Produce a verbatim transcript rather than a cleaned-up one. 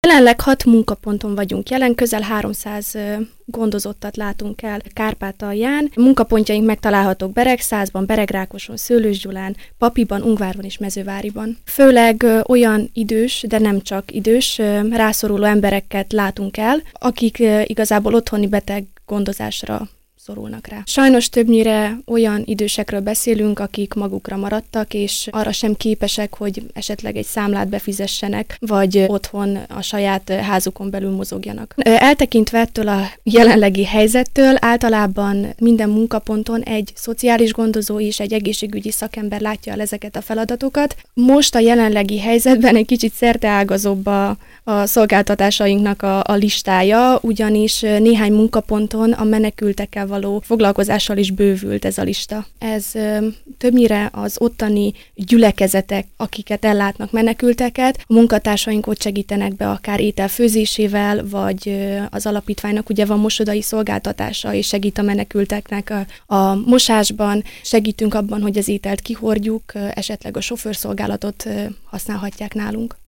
Jelenleg hat munkaponton vagyunk jelen, közel háromszáz gondozottat látunk el Kárpátalján. Munkapontjaink megtalálhatók Beregszázban, Beregrákoson, Szőlősgyulán, Papiban, Ungvárban és Mezőváriban. Főleg olyan idős, de nem csak idős, rászoruló embereket látunk el, akik igazából otthoni beteg gondozásra szorulnak rá. Sajnos többnyire olyan idősekről beszélünk, akik magukra maradtak, és arra sem képesek, hogy esetleg egy számlát befizessenek, vagy otthon a saját házukon belül mozogjanak. Eltekintve ettől a jelenlegi helyzettől, általában minden munkaponton egy szociális gondozó és egy egészségügyi szakember látja el ezeket a feladatokat. Most a jelenlegi helyzetben egy kicsit szerteágazóbb a, a szolgáltatásainknak a, a listája, ugyanis néhány munkaponton a menekültekkel való foglalkozással is bővült ez a lista. Ez ö, többnyire az ottani gyülekezetek, akiket ellátnak menekülteket, a munkatársaink ott segítenek be akár étel főzésével, vagy ö, az alapítványnak ugye van mosodai szolgáltatása, és segít a menekülteknek a, a mosásban, segítünk abban, hogy az ételt kihordjuk, ö, esetleg a sofőrszolgálatot ö, használhatják nálunk.